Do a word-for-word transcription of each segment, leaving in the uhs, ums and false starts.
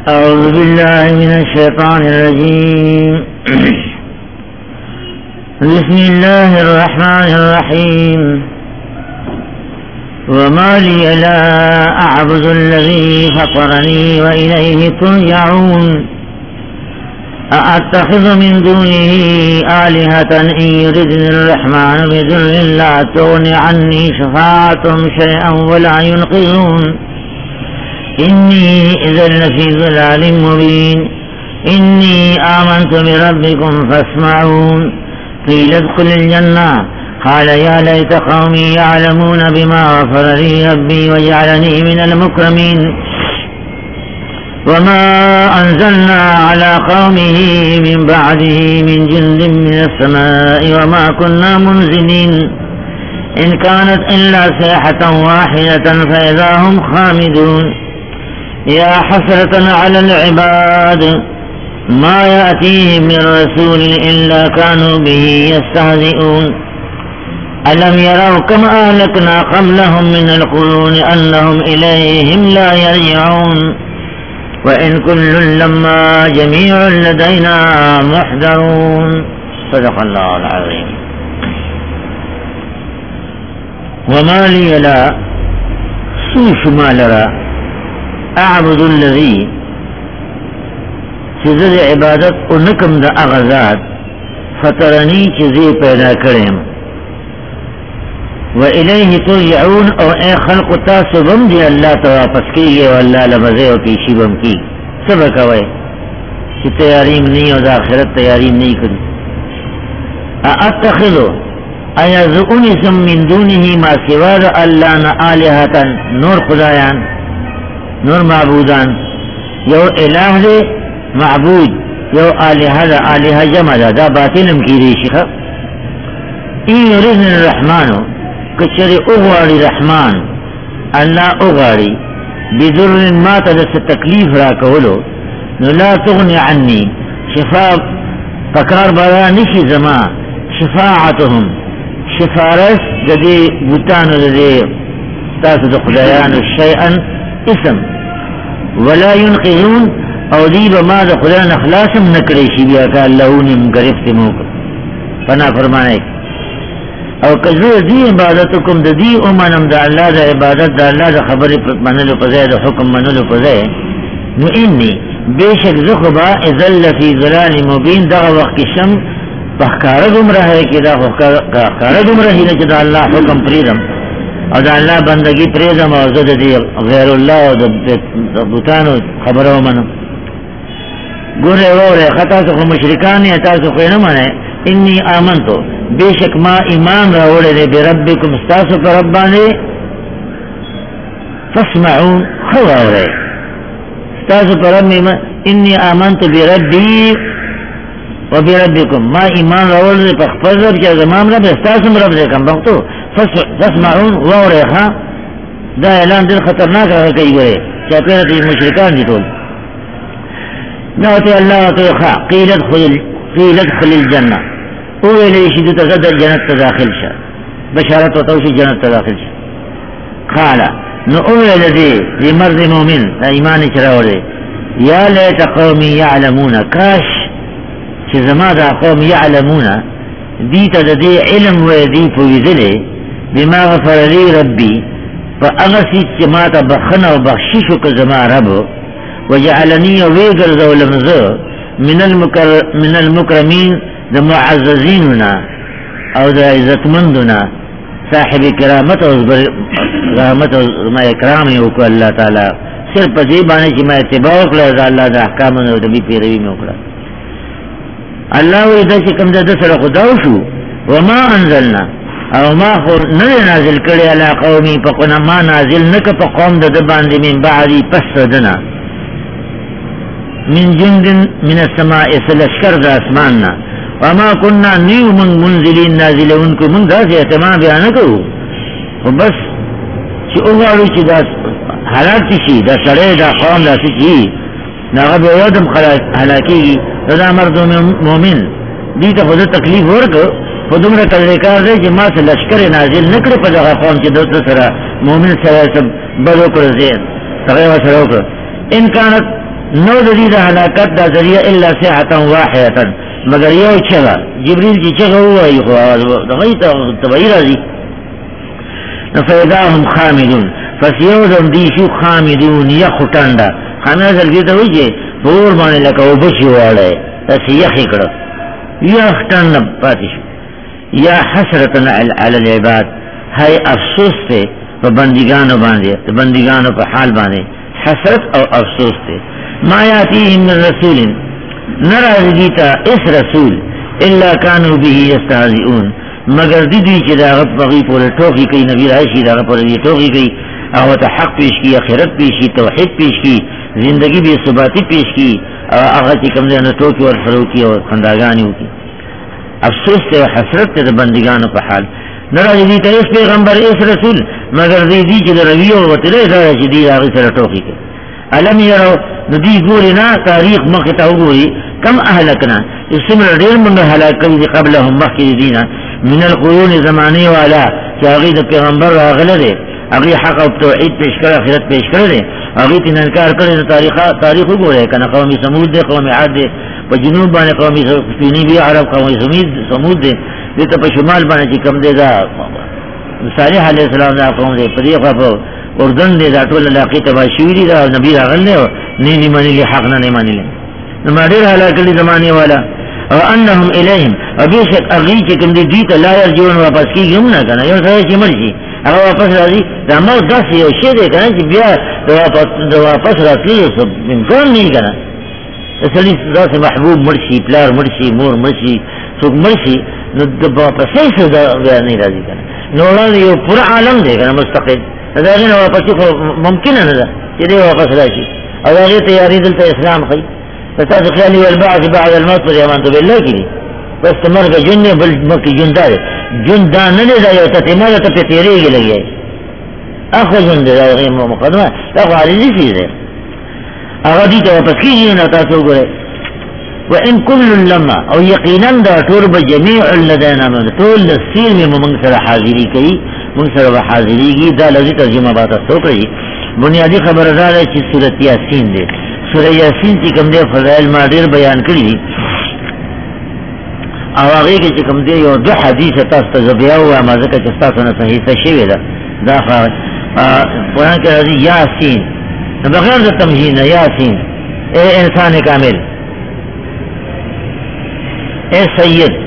أعوذ بالله من الشيطان الرجيم. بسم الله الرحمن الرحيم. وما لي لا أعبد الذي فطرني وإليه ترجعون. أأتخذ من دونه آلهة إن يردني الرحمن بضر لا تغن عني شفاعتهم شيئا ولا ينقذون. إني إذا لفي ضلال مبين. إني آمنت بربكم فاسمعون. قيل ادخل الجنة قال يا ليت قومي يعلمون بما غفر لي ربي وجعلني من المكرمين. وما أنزلنا على قومه من بعده من جند من السماء وما كنا منزلين. إن كانت إلا صيحة واحدة فإذا هم خامدون. يا حسرة على العباد ما يأتيهم من رسول إلا كانوا به يستهزئون. ألم يروا كم أهلكنا قبلهم من القرون أنهم إليهم لا يرجعون. وإن كل لما جميع لدينا محضرون. صدق الله العظيم. وما لي لا سوش ما لرا اعبد الذي چیزر عبادت انکم دا اغزاد فطرنی چیزی پیدا کریم و الیہ ترجعون او اے خلق تاسبم دی اللہ تو واپس کیے و اللہ لبزے و پیشی بم کی سبک ہوئے چی تیاریم نہیں و دا آخرت تیاریم نہیں کری. اتخذو ایا زعنسم من دونه ما سواد اللہ نا آلہتا نور خدایان نور معبودان یو الہ دے معبود یو آلہہ دا آلہہ جمع دا دا باطلم کی ریشخ. این یردن الرحمنو کچری اغواری رحمان اللہ اغواری بدر ما تدس تکلیف را کولو نو لا تغنی عنی شفا پکار برا نشی زما شفاعتهم شفارس ددی بوتانو ددی تاسو دخلیان شیئا اسم ولا ينقذون او دیب ما دا خلیان اخلاسم نکریشی بیا کا اللہونی مگرفت موکر فنا فرمانے او کجو دی عبادتکم دا دی امانم دا اللہ دا عبادت دا اللہ دا خبر منلو پزے دا حکم منلو پزے نو انی بے شک زخبا ازل فی ظلال مبین دا وقت شم پخکار گمراہ ہے کہ دا پخکار گمراہی دا دا اللہ حکم پریدم او دا اللہ بندگی پریدم او زد دی غیر اللہ او دا بوتانو خبرو منم گورے وورے خطا سخو مشرکانی اتا سخو نمانے انی آمنتو بے شک ما ایمان راوڑے دے بے ربکم استاسو پر ربانے فاسمعون خواورے استاسو پر رب انی آمنتو بے ربی و بے ربکم ما ایمان راوڑے دے پخفر رب چاہ زمان رب استاسو رب دے کم بختو فاسمعون خواورے خواہ دا اعلان دل خطرناک رہا کئی گئے چاہ پیرت مشرکان دی طول ناوتی اللہ تو خواہ قیلت قیلت خل الجنہ اوے لیشی دو تزدر جنت تداخل شا بشارت و توشی جنت تداخل شا خالا نو اوے لدی دی مرد مومن ایمان چراو دے یا لیت قومی یعلمون کاش چی زما دا قوم یعلمون دیتا دا دی علم و دی پویدلے بما غفر لی ربی فا اغسی چی ماتا بخنا و بخشیشو کزما ربو وجعلنی ویگر زولمزو من المکر من المکرمین دا معززیننا او دا عزتمندنا صاحب کرامت و رحمت و ما اکرامی وکو اللہ تعالی صرف پذیبانے چی ما اتباع اکلا دا اللہ دا احکامنا و دبی پیروی میں اکلا اللہ وی دا چکم دا دسر خداو شو وما انزلنا او ما خور نر نازل کردی علا قومی پا ما نازل نک پا قوم دا دباندی من بعدی پس دنا من جند من السماء سلشکر دا اسماننا وما كنا نیو من منزلین نازلون کو من دا سے احتمام بیانا کرو و بس چی اغارو چی دا حلاک چی دا سرے دا قوم دا سی دا غب یادم حلاکی گی دا مرد مومن دیتا خود تکلیف ورکو خودم را تذکار دے چی ما سے لشکر نازل نکر پا دا قوم چی دوتا سرا مومن سرا سب بدو کر زید تغیب سرا کر ان کانت نو ددی دا ہلاکت دا ذریعہ الا صیحتا واحدتا مگر یو چگا جبریل کی چگا ہوا یو آواز دغی تبعی رازی فیداهم خامدون فسیودم دیشو خامدون یخو تنڈا خامدہ سلکیتا ہوئی چے پور بانے لکا او بچی وارے تسی یخی کرو یخ تنڈا پاتشو یا حسرتن علی العباد ہے افسوس تے بندگانو باندے بندگانو پا حال باندے حسرت او افسوس تے ما یاتیہم من رسول نراز دیتا اس رسول الا کانو به یستہزئون مگر دی دی چی دا غب بغی پورے ٹوکی کئی نبی رائشی دا غب پورے دی ٹوکی کئی اغوات حق پیش کی اخیرت پیش کی توحید پیش کی زندگی بے ثباتی پیش کی اغا چی کم دے ٹوکی اور فروکی اور خنداگانی ہوتی افسوس تے حسرت تے بندگانو پا حال نراز دیتا اس پیغمبر اس رسول مگر دی دی چی دا رویو و تلے دا چی دی آغی سر ٹوکی کئی علم یرو ندی گوری نا تاریخ مخطا گوری کم اہلکنا اس سمر دیر من حلاک کئی دی قبلهم مخی دینا من القرون زمانی والا کہ اغی دا پیغمبر را غلط ہے اغی حق و توحید پیش کر آخرت پیش کر دے اغی تین انکار کرے تاریخ گو رہے کنا قومی سمود دے قومی عاد دے پا جنوب بانے قومی سپینی بھی عرب قومی سمود دے دیتا پا شمال بانے چی کم دے دا صالح علیہ السلام دا قوم دے پا دیقا پا اردن دے دا طول علاقی تباشیوی دا نبی را غل دے نینی مانی لی حقنا نیمانی لی نما دیر حلاک لی زمانی والا وانهم الیہم وبیشک اغی چکم دی دیتا لا یرجون واپس کی گمنا کنا یو سارے چی مرشی اگر واپس رازی دا موت دس یو شی دے کنا چی بیا دا واپس راسلی سب امکان نہیں کنا اسلی دا سے محبوب مرشی پلار مرشی مور مرشی سوک مرشی نو دا واپس سے دا بیا نہیں رازی کنا نوڑا یو پورا عالم دے کنا مستقل دا غیر واپسی ممکن ہے نا چی دے واپس راشی اور غیر تیاری دلتا اسلام خی فتاس خیالی والبعث بعد الموت پر یمانتو باللہ کی بس تمر کا جن بل مکی جن دار جن دان نلے دا یو تتمار تا پی تیرے گی لگی ہے اخو جن دا غیر مقدمہ اخو علیزی فیز ہے اغا دیتا واپس کی جینا تاسو گرے وان کل لما او یقینا دا ترب جمیع لدینا من طول سیر میں منصر حاضری کئی منصر و حاضری کی دا لذی ترجمہ باتا سوک رہی بنیادی خبردار ہے چیز صورت یاسین دے سورہ یاسین چی کم دے فضائل ما دیر بیان کری آواغی کے چی کم دے یو دو حدیث تاستا زبیاء ہوا مازکا چستا سنا صحیح تشوی دا دا خواہ قرآن کے رضی یاسین بغیر دا تمہین یاسین اے انسان کامل اے سید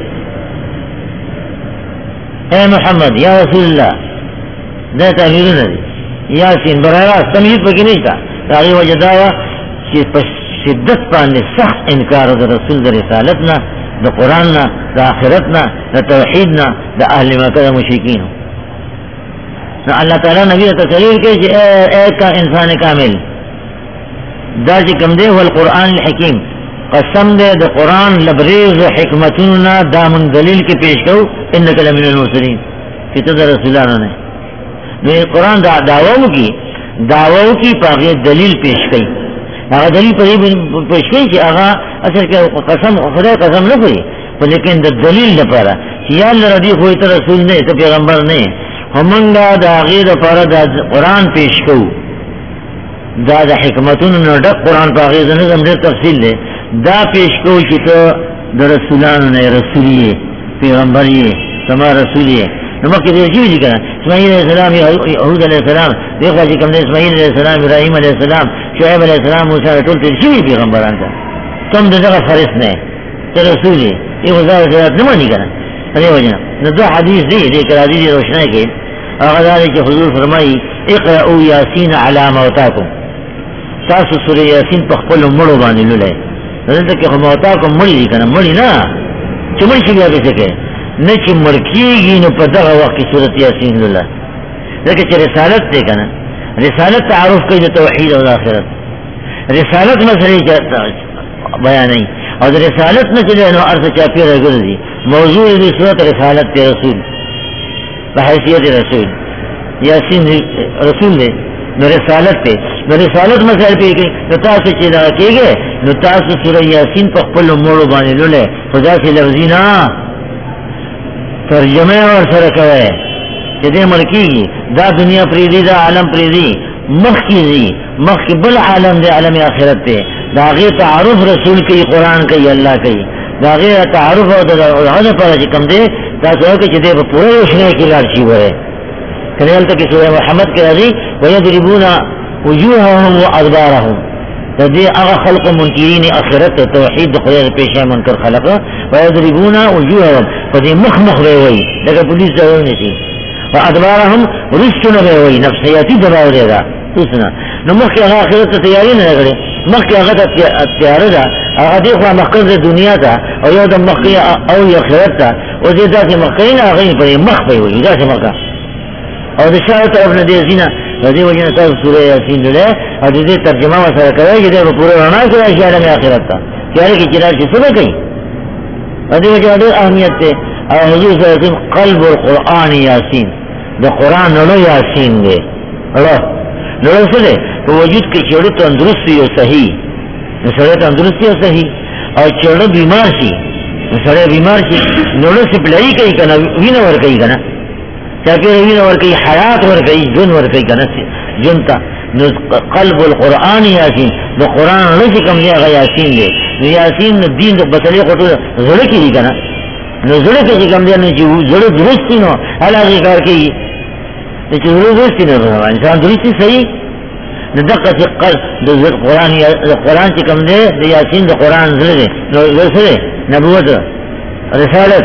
اے محمد یا رسول اللہ دا تحمیل ندی یاسین براراست تمہید پکی نہیں تا تاغی وجہ داوا کہ شدت پانے سخت انکار دا رسول دا رسالتنا دا قرآننا دا آخرتنا دا توحیدنا دا اہل مکہ دا مشرکین اللہ تعالیٰ نبی تقریر کے کہ اے, اے کا انسان کامل دا چی کم دے والقرآن الحکیم قسم دے دا قرآن لبریز و حکمتنا دا من دلیل کے پیش کرو انکا لمن المرسلین کہ تو دا رسولانہ نے قرآن دا دعووں کی دعووں کی پاگے دلیل پیش کی اگر دلیل پیش کی کہ آغا اصل کہ قسم خدا قسم نہ کوئی لیکن دا دلیل نہ پارا یا اللہ ردی کوئی تو رسول نہیں تو پیغمبر نہیں ہمنگا دا غیر پارا دا قرآن پیش کو دا دا حکمتون نردق قرآن پا غیر نظم دیر تفصیل دے دا پیش کو کہ تو دا رسولان نے رسولیے پیغمبریے سما رسولیے نمکی دیر چیوی جی کنا اسماعیل علیہ السلام یہود علیہ السلام دیکھا جی کم دے اسماعیل علیہ السلام ابراہیم علیہ السلام شعیب علیہ السلام موسیٰ رٹول تیر چیوی پیغمبران کا تم دے دقا فرس نے تو رسولی یہ وزار سرات نمانی کنا ادھے وجنا ندو حدیث دی دیکھ راضی دی روشنائے کے اغدارے کے حضور فرمائی اقرأو یاسین علی موتاکم تاسو سورہ یاسین پخپل مڑو بانی لولے نظر تک کہ موتاکم مڑی دی کنا مڑی نا چمڑ شکیا کسے کے نچ مڑکی گی نو پدغ وقت سورت یاسین لولہ لیکن چھ رسالت دے کنا رسالت تعارف کئی دے توحید و آخرت رسالت مسئلے بیانی اور رسالت نہ چلے نو عرص چاپی رہ گردی موضوع دی صورت رسالت تے رسول بحیثیت رسول یاسین رسول دے نو رسالت تے نو رسالت مسئلہ پہ گئی نو تاسو چیزا کی گئے نو تاسو سورہ یاسین پا قبل موڑو بانے لولے خدا سے لفظینا ترجمہ اور سرکوے چیزیں ملکی گی دا دنیا پریدی دا عالم پریدی مخ کی زی مخ کی بل عالم دے عالم آخرت تے داغی تعارف رسول کی قرآن کی اللہ کی داغی تعارف اور پر کم دے تاسو کہ چدے پورے روشنی کی لارچی ہوئے کلیل تک سورہ محمد کے رضی ویضربون وجوہهم وادبارهم تدی اغا خلق منکرین اخرت توحید خدای پیشہ منکر خلق ویضربون وجوہهم فدی مخمخ بے ہوئی لیکن پولیس ضرور نہیں تھی وادبارهم رسن بے ہوئی نفسیاتی دباؤ دے گا سوچنا نمخ کی اغا آخرت تیاری نہ کرے مخ کی اغا تیار دا اغا دیکھوا مخصد دنیا تا اور یو دا مخ کی او آخرت تا اور دیتا سے مخین آغین پر مخ پہ ہوئی دا سے مخا اور دشاہ طرف نے دے زینا رضی وجہ تاز سورہ یاسین دلے اور دیدے ترجمہ مسئلہ کرے جدے وہ پورے رنا کرے اشیاء میں آخرت تا کیارے کی چنار کی سبے کئی رضی وجہ دے اہمیت تے اور حضور صلی اللہ علیہ وسلم قلب القرآن یاسین دا قرآن نلو یاسین دے اللہ نلو سے دے تو وجود کی چڑے تندرستی اور صحیح سڑے تندرستی اور صحیح اور چڑے بیمار سی سڑے بیمار سی نلو سے پلائی کئی کنا وین ور کئی کنا چاپی وین ور کئی حیات ور کئی جن ور کئی کنا جنتا قلب القرآن یاسین دا قرآن نلو سے کم لیا گا یاسین دے یاسین دین دا بسلی قطو زڑے کی دی کنا نو زڑے کی کم لیا نو زڑے درستی نو حالا کی کار کی زڑے درستی نو انسان درستی صحیح دقت قلب قرآن قرآن کی کم دے یاسین دا قرآن زلے دے نبوت رسالت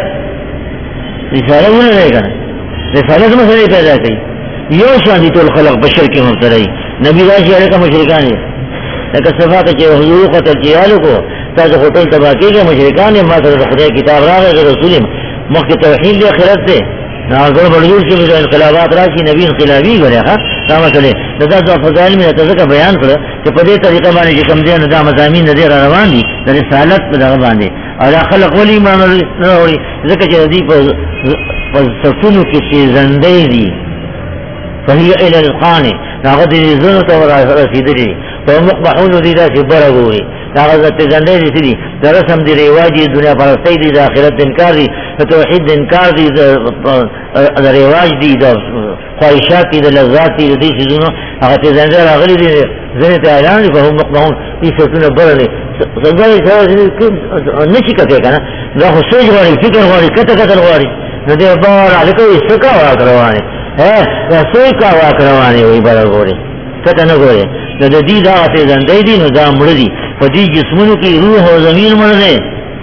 رسالت ہونے رہے گا رسالت مسئلے پیدا کی یو شاندی تو الخلق بشر کی مبتلائی نبی راشی علیہ کا مشرکان ہے لیکن صفا کا چھے حضور قتل چیالو کو تاکہ خطل تباکی کے مشرکان ہے ماتا خدای کتاب راگا کہ رسولی مخی توحید دے خیرت دے ناظر بردور کی مجھے انقلابات راشی نبی انقلابی گرے خواہ کاما سلے ندا دو فضائل میں تذکر بیان کرو کہ پدے طریقہ بانے جکم دے ندا مزامین ندے روان دی در رسالت پر دغا باندے اور خلق ولی ایمان روڑی ذکر چیز دی پر سفنو کسی زندے دی فہی الى القانے ناغد دی زنو تا رسید دی تو مقبحون دی دا سی برگوری ناغد دی زندے دی سی دا رسم دی رواجی دنیا پرستی دی دا آخرت انکار دی توحید انکار دی دا رواج دی دا خواہشات دی دا لذات دی دا دی سیزونو اگر تیزنده را غلی دی زنیت اعلان دی فهم مقبحون دی ستون بر دی سنگاری سوال نشی کتے کنا دا خود سوچ غاری فکر غاری کتا کتل غاری ندی بار علکوی سکا واک روانی دا سوی کا واک روانی وی بر غوری کتا نگوری دا دی دا تیزنده دی نو دا مردی فا دی جسمونو کی روح و زمین مرده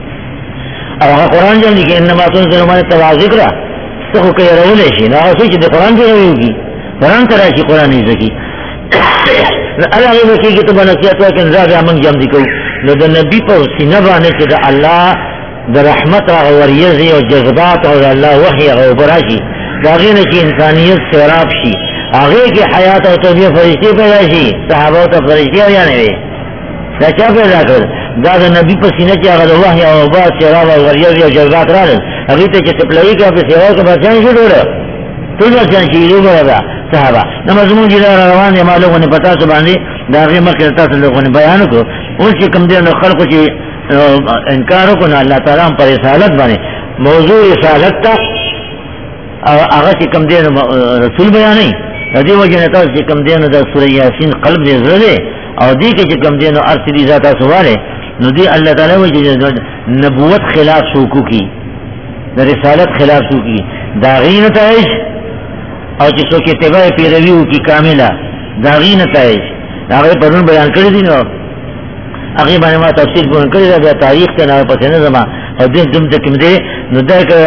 اور قرآن جان دی کہ انما تنزل من اتبع ذکر سخو کئی رولے شی نا سوچ دی قرآن کی روی ہوگی قرآن کراشی قرآن ازدکی اللہ غیب کی کہ تو بنسیت ہے کہ انزاد امنگ جام دی کو نو دا نبی پر سینبانے چی دا اللہ دا رحمت غوریزی و جذبات اور اللہ وحی غوبراشی دا غیر چی انسانیت سوراب شی آغیر کی حیات و طبیع فرشتی پیدا شی صحابہ و فرشتی آیانے وی دا چا پیدا کر دا دا نبی پر سینہ چی آغا دا وحی و عباد سوراب و غوریزی و جذبات را لن اگیتا چی تپلائی کا پر سیوائی کا بچان شو دولا تل بچان شی رو برا صحابہ نمازمون جلال روان دے ما لوگوں نے پتا سباندے دا غیر مکرتا سے لوگوں نے بیانو کو ان سے کم دیر خلقو چی انکارو کو نا اللہ تعالیٰ ہم پر رسالت بانے موضوع رسالت تا آغا چی کم دیر رسول بیانی دی وجہ نتا چی کم دیر دا سورہ یاسین قلب دے زردے اور دی کے چی کم دیر ارسلی ذاتا سوالے نو دی اللہ تعالیٰ وجہ نبوت خلاف سوکو کی دا رسالت خلاف سوکی داغی نتائش اور جسو کی اتباع پیرویو کی کاملہ داغی نتائج داغی پرون بیان کردی نو اگی بانے ما تفصیل بیان کردی دا بیا تاریخ تے ناوی پسے نظمہ اور دن دم تکم دے نو دا کہ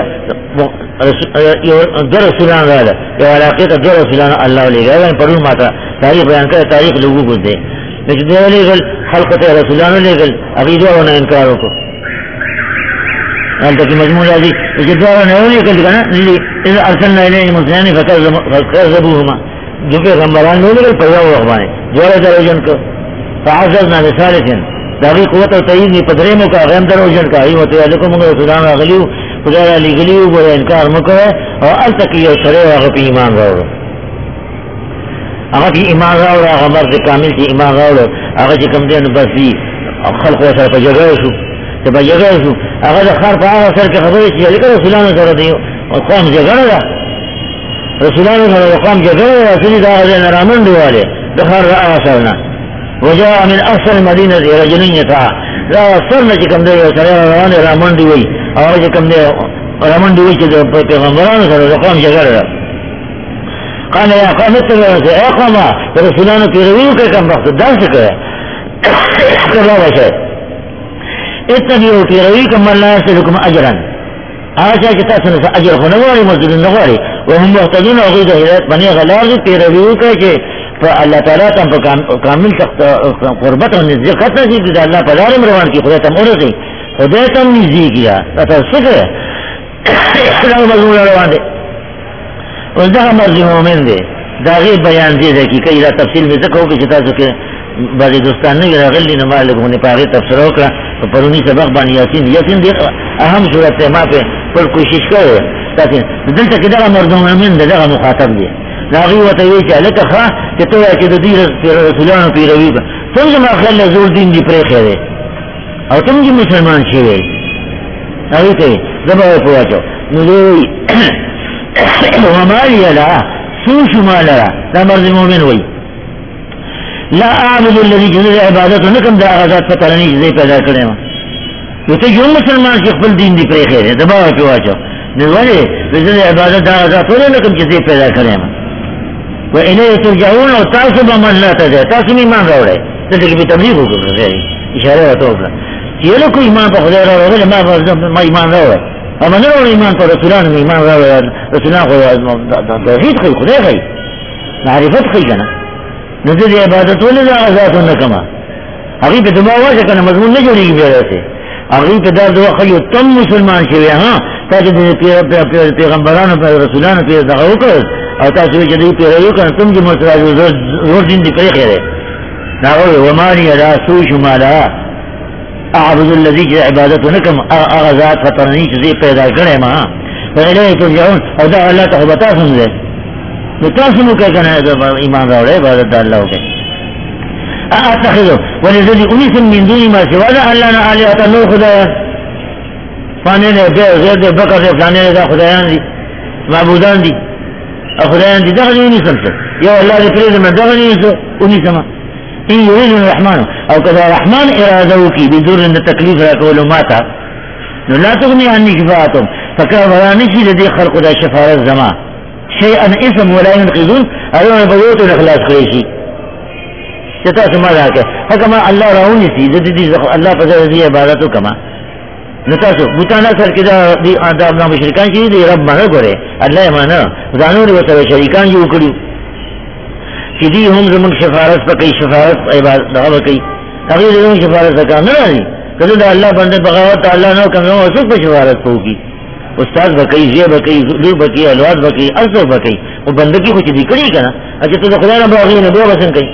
دو رسولان رالا یو علاقی تا دو رسولان اللہ لے گا یعنی پرون ما تاریخ بیان کردی تاریخ لوگو کو دے لیکن دے لے گل خلق تے رسولان لے گل اگی دو ہونا انکارو کو حالتا کی مضمون راضی لیکن دو ہونا لے گل دکھانا اذا ارسلنا الیہ مسلمانی فکذبوهما جو پیغمبران لے گل پیاو اخبانے جوڑے در اوجن کو فعززنا بثالثن داغی قوت و تعیید نی پدرے موقع غیم در اوجن کا ایمت یالکو منگو رسولان آغلیو خدا را لگلیو بولا انکار مکوے اور التکی سرے آغا پی ایمان راولو آغا پی ایمان راولو آغا مرد کامل چی ایمان راولو آغا چی کم دین بس دی خلق و سر پا جگہ شو پا جگہ شو آغا دا خار پا آغا سر کے خبری چی لکر رسولان سر دیو قوم جگہ دا رسولان سر قوم جگہ دا رسولی دا آغا نرامن دوالے دخار را آغا سرنا وجاء من احسن المدينه رجل يسعى لا سرنا چې کوم دی سره روان رامن دی وی او چې کوم دی رامن دی وی چې پیغمبرانو سره د قوم جګړه قال يا قوم اتبعوا يا قوم رسولانو پیروي کوي کوم وخت دا څه کوي کله وشه اتبعوا پیروي کوم الله يسلكم اجرا آجا چې تاسو نه اجر خو نه غواړي مزدور نه غواړي وهم محتاجون او غیر هدایت باندې غلار پیروي کوي چې اللہ تعالیٰ تم کامل قربت اور نزدیکت نصیب کی اللہ پر عالم روان کی خدا تم عورت خدا تم نزدیک کیا سکھ مضمون روان دے اس دا مرضی مومن دے داغی بیان دے دے کی کئی تفصیل میں ذکر ہو کہ چتا سکے بعض دوستان نے غلی نمال لگونے پاگے تفسیر ہوکا پرونی سبق بانی یاسین یاسین دے اہم صورت ہے ماں پہ پر کوشش کرو تاکہ دل تک دا مرضی مومن دے دا مخاطب دے لاغي وتويش لك خا كتوى كده دي رسولان في رويبا تم ما خلى زور دين دي بريخه دي او تم جي مسلمان شوي اوي تي دبا فواجو نلوي وما لي لا سوش ما لا لا مرض مؤمن وي لا اعبد الذي جزء عبادته نكم دا غزات فترني زي پیدا کرے ما تو جو مسلمان شیخ بل دین دی بريخه دي دبا فواجو نلوي جزء عبادت دا غزات ولا نكم جزء پیدا کرے ما وإليه ترجعون وتعصب من لا تدع تعصب ایمان راوڑے تلکی بھی تبلیغ ہو کر اشارہ ہوتا ہوگا یہ لوگ کوئی ایمان پر خدا راوڑے ما ایمان راوڑے اما نروڑ ایمان پر رسولان میں ایمان راوڑے رسولان خدا توحید خی خدا خی معرفت خی کنا نزد عبادت ولی دا عذات نکما اگی پہ دماغ واسے کنا مضمون نہ جوڑی گی بیرے سے اگی پہ دار دعا خیو تم مسلمان شوئے ہاں تاکہ پیغمبران پر رسولان پر دعا کر او تاسو چې دې پیرو کنه تم چې مسلمان زور دین دې پرې خیره دا او ومانی لا سوش مالا اعبد الذي عبادته نکم اغذات فطرنی چې پیدا کړي ما فإليه ترجعون او دا الله ته بتا سمجه نو تاسو مو کې کنه ایمان راوړې عبادت الله وکړي اتخذوا ولذي انس من دون ما سوى الله لا اله الا خدا فانه غير ده بکر ده فلانه ده خدایان دي معبودان دي خدایان دي دغه نه سمته یا الله دې پرې ما دغه نه اونې سما ان يريد الرحمن او كذا الرحمن اراده کی بدون ان تکلیف راکول ماتا نو لا تغني عني شفاعتهم فكان ورانشي لدي خلق دا شفاعت زما شيئا اسم ولا ينقذون ايون بيوت الاخلاص قريشي چتا سما راکه حکما الله راونی سي دې دې الله په دې عبادتو کما نتاسو بوتانا سر کدا دی آداب نام شرکان چیزی دی رب مانا گوره اللہ مانا زانور و سر شرکان جو کریو چی دی هم زمان شفارت پا کئی شفارت عبادت دعا با کئی اغیر زمان شفارت پا کام نرانی کدو دا اللہ بندے بغاوت اللہ نو کم زمان وصف پا شفارت پا کی استاذ با کئی زیر با کئی زور با کئی الواد با کئی اصف با کئی وہ بندے کی خوچ دی کری کنا اچھا تو دا خدا نا باغی نبو بسن کئی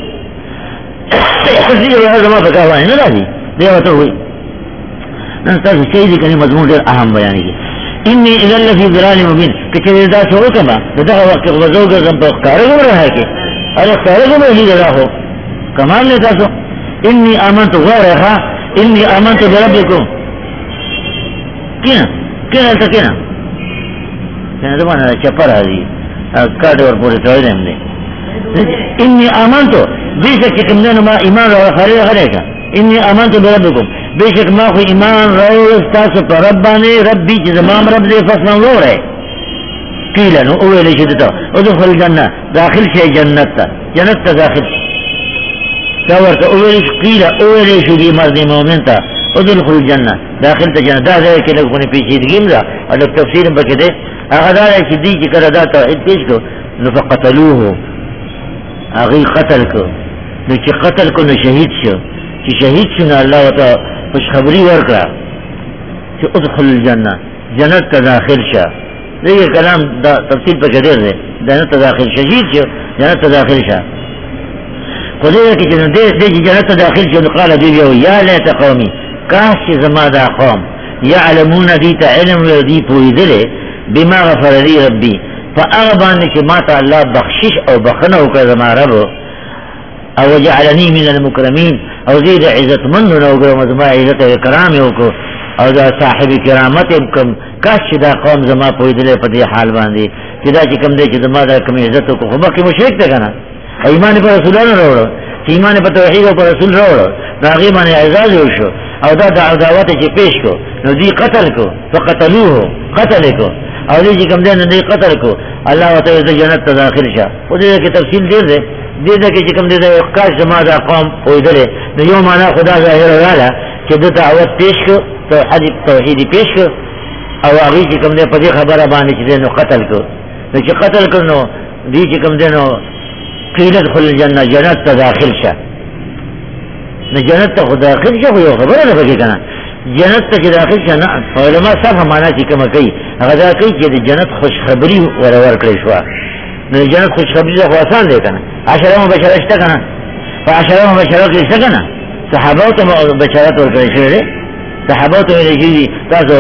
اسی جو زمان پکاوانی نرانی دیو تو ہوئی نستاذ سيدي كان مضمون غير اهم بياني اني اذا لفي ضلال مبين كتير دا سو كما دا وقت غزوغ زم بخاره غره ہے کہ ارے خاره غره ہی دا ہو کمال نے دا سو اني امنت غيرها اني امنت بربكم کیا کیا تکنا کنا زمانہ چپر ہے کارڈ اور پورے تو دیں دے اني امنت بیشک کہ من ما ایمان اور خیر خیر کا اني امنت بربكم بیشک ما خو ایمان رو استاسو پر ربانی ربی چیز امام رب دے فصنا رو رہے قیلن اویلی شدتا ادخل جنہ داخل شے جنت تا جنت تا داخل تاورتا اویلی قیل اویلی شدی مرد مومن تا ادخل جنہ داخل تا جنت دا دے کہ لگ خونی پیچیدگیم دا اور لگ تفسیر بکی دے اگر دا ایک دی چی کر دا توحید پیش کو نفقتلوہو اغی قتل کو نو چی قتل کو نو شہید شو چی شہید شو نا اللہ و تا خوش خبری ورکا کہ ادخل الجنہ جنت تا داخل شا دیکھے کلام دا تفصیل پہ قدر دے جنت تا داخل شہید شا جنت تا داخل شا خودے کہ جنت دے جنت تا داخل شا قال دی بیو یا لیت قومی کاش زما دا قوم یعلمون دیتا علم دی پویدلے بما غفر لی ربی فاغبان نشی ماتا اللہ بخشش او بخنو کا زما رب او جعلنی من المکرمین او زید عزت مند نو گرو مزما عزت کرام یو کو او دا صاحب کرامت کم کاش دا قوم زما پویدلے پدی حال باندې چې دا چې کم دے چې زما دا کم عزت کو خو باقی مشرک ته کنه ایمان پر رسولانو وروړو ایمان په توحید او پر رسول راوړ دا غي باندې اعزاز وشو او دا دعوت چې پیش کو نو دی قتل کو فقتلوه قتل کو او دې کوم دې نه دی قتل کو الله تعالی دې جنت ته داخل شه او دې کې تفصیل ډیر دی دې دې کې کوم دې احکام جما دا قوم وېدل نو یو معنا خدا ظاهر رااله چې د دعوت پیش کو توحید توحید پیش کو او هغه چې کوم دې په دې خبره باندې چې نو قتل کو نو چې قتل کو نو دې چې کوم دې نو قیلت خل الجنه جنت ته داخل شه نو جنت ته داخل شه یو خبره ده پکې کنه جنت ته داخل شه نه علماء صاحب معنا چې کوم کوي هغه دا کوي چې د جنت خوشخبری ور ور کړی شو نو جنت خوشخبری خو آسان دی کنه عشره مبشره شته کنه فعشره مبشره کې څه کنه صحابه ته بشارت ور کړی شوی صحابه ته ویلي تاسو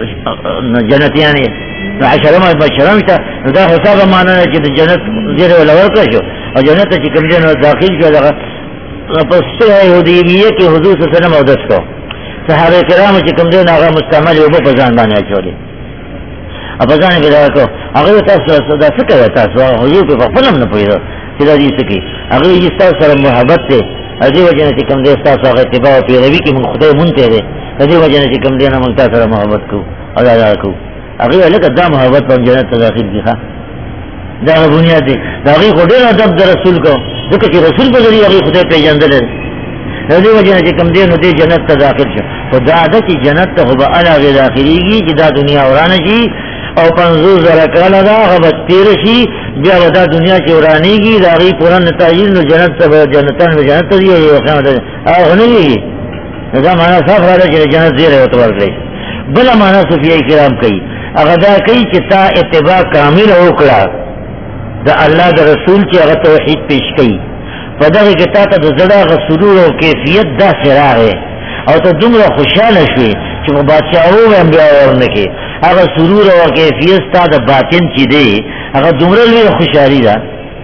جنتیان نو عشره مبشره شته نو دا حساب معنا چې د جنت زیره ور ور کړی شو او جنت ته کوم جنو داخل شو دغه پس حدیبیه کې حضور صلی الله علیه وسلم او دسکو صحابه کرام چې کوم دین هغه مستعمل یو په ځان باندې اچولې په ځان کې دا کو هغه تاسو صدا څه کوي تاسو حضور په خپل نه پوهیږي چې دا دې څه کوي هغه یې تاسو سره محبت ته دې وجه چې کوم دې تاسو هغه اتباع او پیروي کې موږ خدای مونته دې دې وجه چې کوم دې نه موږ تاسو سره محبت کو او دا کو هغه لکه دا محبت په جنت ته داخل کیږي دا بنیاد دی دا غي خدای ادب د رسول کو ځکه چې رسول په ذریعہ غي خدای پیژندل دې وجه چې کوم دې نو دې جنت ته داخل شي خدا د چې جنت ته به اعلی غي داخليږي چې دا دنیا ورانه شي او پنځوس زره کاله دا هغه تیر شي بیا دا دنیا چې ورانيږي دا غي قرآن نتایج نو جنت ته جنتان به جنت دی یو خامده او نه وي دا معنا صاف راځي چې جنت زیره وته ورغلی بل معنا صوفیای کرام کوي هغه دا کوي چې تا اتباع کامل وکړه دا الله دا رسول چې هغه توحید پیش کړي په دغه کې تا ته د زړه غسرور او کیفیت دا سراغه او ته دومره خوشاله شوې چې په بادشاہو هم بیا ورنکې هغه سرور او کیفیت تا د باطن چې دی هغه دومره لوی خوشحالي ده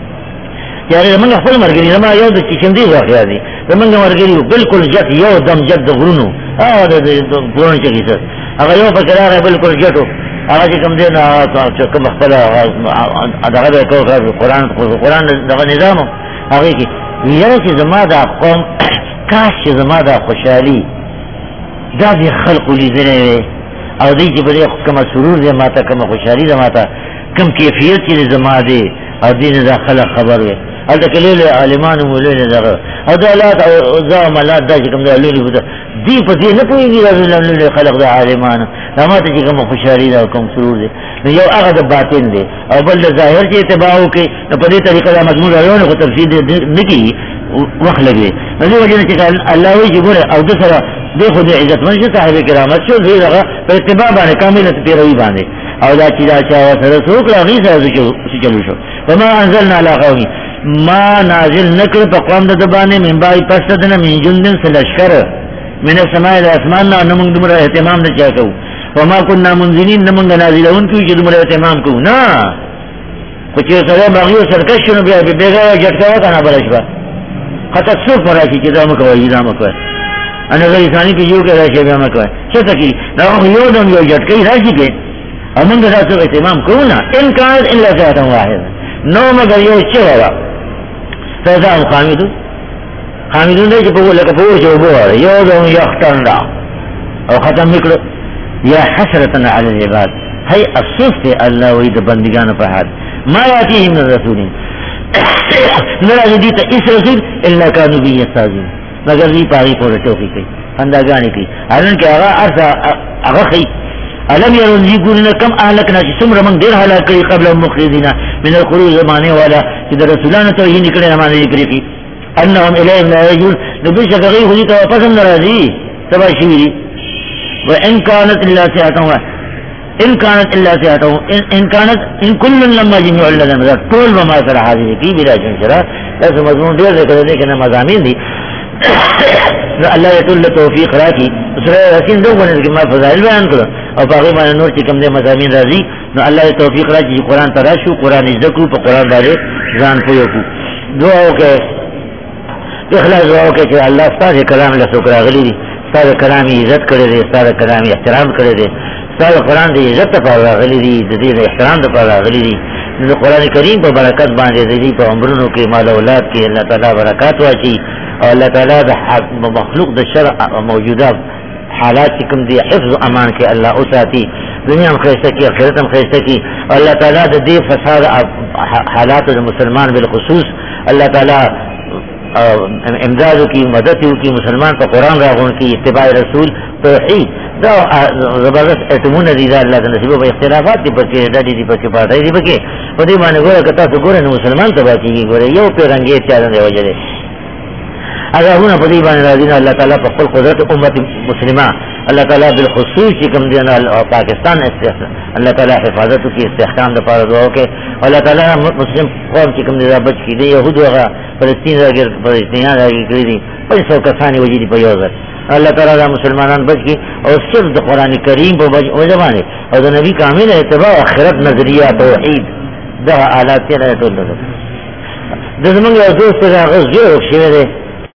چې موږ خپل مرګري زما یو د چشمدي واقعا دي زمونږ مرګري بالکل جت یو دم جت د غرونو هغه د غرونو چې کیسه هغه یو فکر هغه بالکل جتو هغه چې کوم دی نو چې کوم خپل هغه د قرآن قرآن دغه نظام هغه کې ویل چې زما د قوم کاش چې زما د خوشحالي دا د خلق لیدلې او دې چې بلې کوم سرور دې ماته کوم خوشحالي دې ماته کوم کیفیت چې زما دې او دې نه خلق خبر وي هلته کې له عالمانو مولوی دغه او د الله او زما الله دا چې کوم دی لولي بده دی په دې نه پوهیږي رسول خلق د عالمانو دا ماته چې کوم خوشحالي دا کوم سرور دی نو یو هغه د باطن دی او بل د ظاهر چې اتباع وکړي نو په دې طریقه دا مضمون راوړو خو تفصیل نه کیږي وخت لګي نو دې وجه چې الله وی ګوره او د سره د خو د عزت منشي صاحب کرامت شو دی هغه په اتباع باندې کامله پیروي باندې او دا چې دا چا سره څوک راغی سره چې چلو شو وما انزلنا على قوم ما نازل نکړ په قوم د باندې من بای پس دنه من جندن سلشکر من السماء الاسمان نو موږ دمر اهتمام نه چا کو وما كنا منزلين نمنګ نازلون کوي چې دمر اهتمام کو نه خو چې سره باغیو سرکش نو بیا به بیګا جټکا کنه بلشبا خطا څو فراشي چې دا مکوې دا مکوې انا غي ثاني په یو کې راځي بیا مکوې څه تکي دا یو دم یو جټکې راځي کې امنګ تاسو اهتمام کوو نه ان کان الا ذات واحد نو مگر یو چې ورا فذا خامد خامدون دې په لکه په یو وګوره یو دم یختن دا او ختم میکړو یا حسرتنا علی العباد هي افسوس ته الله وې د بندګانو په حال ما یاتیهم من رسول نراجی دیتا اس رسول اللہ کانو بی یستازین مگر دی پاگی پورا چوکی کئی انداگانی کئی علن که آغا ارسا آغا خی علم یرون زی گوننا کم احلکنا چی سمر من دیر حلاک کئی قبل مخریزینا من القروع زمانے والا چی در رسولان توحی نکلے نمانے ذکری کی انہم الہیم لا یجون نبی شکر غی خودی تو پسم نرازی سبا شویری و ان کانت اللہ سیعتوں ان كانت الا سياته ان كانت ان كل لما جميع الذين ذا طول وما سر حاضر کی بلا شرع بس مضمون دیر ذکر دے کہ مضامین دی اللہ يتل توفیق راکی سورہ یاسین دو نے کہ ما فضائل بیان کرو اور باقی ما نور کی کم دے مضامین راضی نو اللہ توفیق راکی قرآن تراشو قرآن ذکر پر قرآن دارے جان پویو کو دعا کہ اخلاص دعا کہ اللہ استاد کلام له شکر غلی دی استاد کلام عزت کرے دے استاد کلام احترام کرے دے استاد قرآن دی عزت پر غلی دی دې احترام د پر غلی دی نو قرآن کریم په برکت باندې د دې په عمرونو کې مال اولاد کې الله تعالی برکات واچي او الله تعالی د مخلوق د شرع موجوده حالات کوم دی حفظ امان کې الله اوساتي دنیا هم خیسته کی آخرت هم خیسته کی اللہ تعالیٰ دا دی فساد حالات دا مسلمان بالخصوص اللہ تعالیٰ امدادو کی مددو کی مسلمان پا قرآن راغون کی اتباع رسول توحید دا زبردست اعتمون دی دا اللہ دا نصیبو با اختلافات دی پکی دا دی دی پکی پاتای دی پکی و دی مانے گورا کتا سو گورا مسلمان تبا کی گی گورا یو پیرنگی چادن دے وجہ دے اگر ہونا پا دی بانے رازینا اللہ تعالیٰ پا خل قدرت امت مسلمہ اللہ تعالیٰ بالخصوص چکم دینا پاکستان اللہ تعالیٰ حفاظتو کی استحکام دا پارا دعاو کے اللہ تعالیٰ مسلم قوم چکم دینا بچ کی دی یہود وغا فلسطین را گر فلسطینیان را گر کری دی پنج سو کسانی وجیدی پا یوزر اللہ تعالیٰ دا مسلمانان بچ کی اور صرف دا قرآن کریم پا وجبانے اور دا نبی کامل اتباع اخرت نظریہ توحید دا آلات تیرہ تو اللہ دا زمانگی اور دوست دا غز جو رکشیوے دے